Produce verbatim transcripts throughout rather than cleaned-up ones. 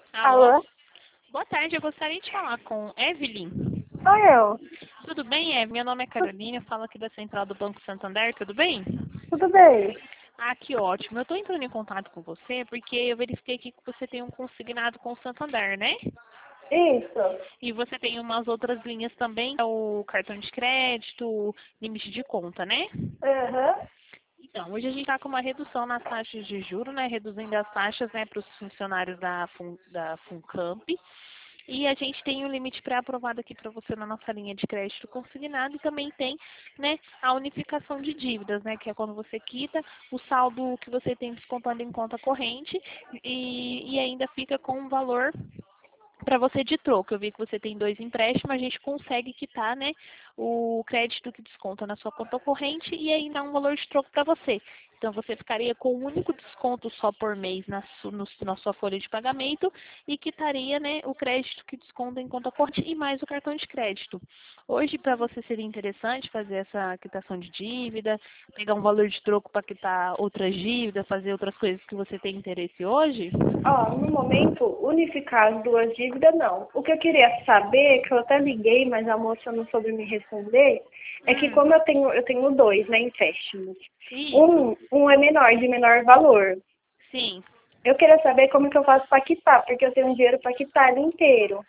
Alô? Alô? Boa tarde, eu gostaria de falar com Evelyn. Sou eu. Tudo bem, Evelyn? Meu nome é Carolina, eu falo aqui da Central do Banco Santander, tudo bem? Tudo bem? Ah, que ótimo. Eu estou entrando em contato com você porque eu verifiquei aqui que você tem um consignado com o Santander, né? Isso. E você tem umas outras linhas também, que é o cartão de crédito, limite de conta, né? Aham. Então, hoje a gente está com uma redução nas taxas de juros, né? Reduzindo as taxas, né, para os funcionários da, Fun, da Funcamp. E a gente tem um limite pré-aprovado aqui para você na nossa linha de crédito consignado e também tem, né, a unificação de dívidas, né, que é quando você quita o saldo que você tem descontando em conta corrente e, e ainda fica com um valor para você de troco. Eu vi que você tem dois empréstimos, a gente consegue quitar, né, o crédito que desconta na sua conta corrente e ainda um valor de troco para você. Então você ficaria com um único desconto só por mês na, su, no, na sua folha de pagamento e quitaria, né, o crédito que desconta em conta corrente e mais o cartão de crédito. Hoje para você seria interessante fazer essa quitação de dívida, pegar um valor de troco para quitar outras dívidas, fazer outras coisas que você tem interesse hoje? Ó, no momento, unificar as duas dívidas, não. O que eu queria saber, que eu até liguei, mas a moça não soube me responder, é que Hum, como eu tenho, eu tenho dois, né, empréstimos. isso. Um, um é menor, de menor valor. Sim. Eu queria saber como que eu faço para quitar, porque eu tenho dinheiro para quitar ele inteiro.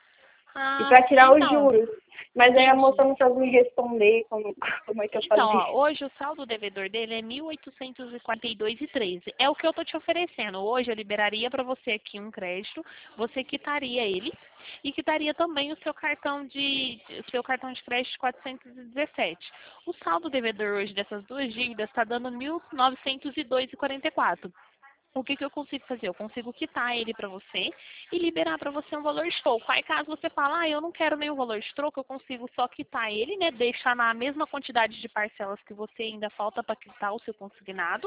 E Ah, para tirar os então, juros. Mas aí a moça entendi. não soube me responder como, como é que eu Então, fazia. ó, hoje o saldo devedor dele é mil oitocentos e quarenta e dois e treze. É o que eu tô te oferecendo. Hoje eu liberaria para você aqui um crédito, você quitaria ele e quitaria também o seu cartão de o seu cartão de crédito quatrocentos e dezessete. O saldo devedor hoje dessas duas dívidas está dando mil novecentos e dois e quarenta e quatro. O que, que eu consigo fazer? Eu consigo quitar ele para você e liberar para você um valor de troco. Aí caso você fale, ah, eu não quero nenhum valor de troco, eu consigo só quitar ele, né? Deixar na mesma quantidade de parcelas que você ainda falta para quitar o seu consignado.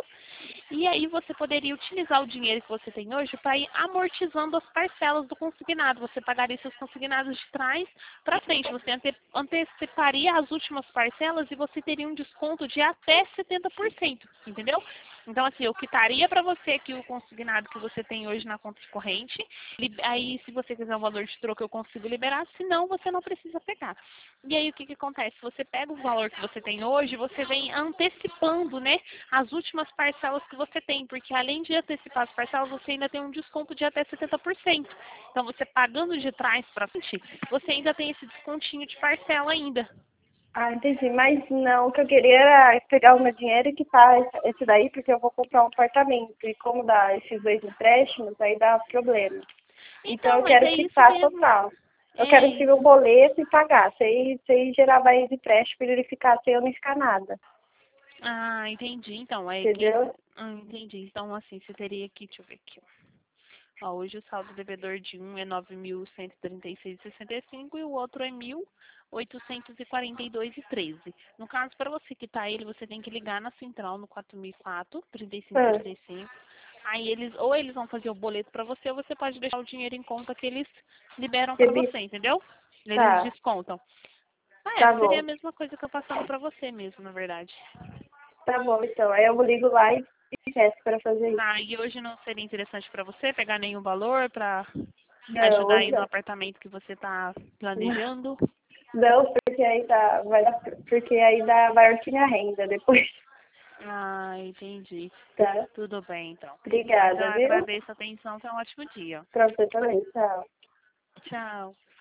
E aí você poderia utilizar o dinheiro que você tem hoje para ir amortizando as parcelas do consignado. Você pagaria seus consignados de trás para frente. Você ante anteciparia as últimas parcelas e você teria um desconto de até setenta por cento, entendeu? Então, assim, eu quitaria para você aqui o consignado que você tem hoje na conta corrente. Aí, se você quiser um valor de troco, eu consigo liberar. Se não, você não precisa pegar. E aí, o que, que acontece? Você pega o valor que você tem hoje, você vem antecipando, né, as últimas parcelas que você tem. Porque, além de antecipar as parcelas, você ainda tem um desconto de até setenta por cento. Então, você pagando de trás para frente, você ainda tem esse descontinho de parcela ainda. Ah, entendi. Mas não, o que eu queria era pegar o meu dinheiro e quitar esse esse daí, porque eu vou comprar um apartamento. E como dá esses dois empréstimos, aí dá problema. Então Então, eu mas quero é isso quitar mesmo. total. Eu É quero seguir o isso. boleto e pagar, sem, sem gerar mais empréstimo para ele ficar sem eu não ficar nada. Ah, entendi. Então, é que. Entendeu? Ah, entendi. Então, assim, você teria que. Deixa eu ver aqui. Ó, hoje o saldo devedor de um é nove mil cento e trinta e seis vírgula sessenta e cinco e o outro é mil oitocentos e quarenta e dois vírgula treze. No caso, para você quitar ele, você tem que ligar na central no quatro mil e quatro, trinta e cinco Ah, trinta e cinco. Aí eles, ou eles vão fazer o boleto para você, ou você pode deixar o dinheiro em conta que eles liberam para recebi. você, entendeu? Eles Tá, descontam. Ah, é, tá seria a bom. mesma coisa que eu passando para você mesmo, na verdade. Tá bom, então. Aí eu ligo lá e e peço para fazer isso. Ah, e hoje não seria interessante para você pegar nenhum valor para Não, ajudar hoje aí no não. apartamento que você está planejando? Não, porque aí tá, vai dar, porque aí dá, vai orçar minha renda depois, Ah, entendi. tá? Tudo bem, então. Mas eu Obrigada, viu? agradeço a atenção. Tenha um ótimo dia. Pra você também, tchau. Tchau.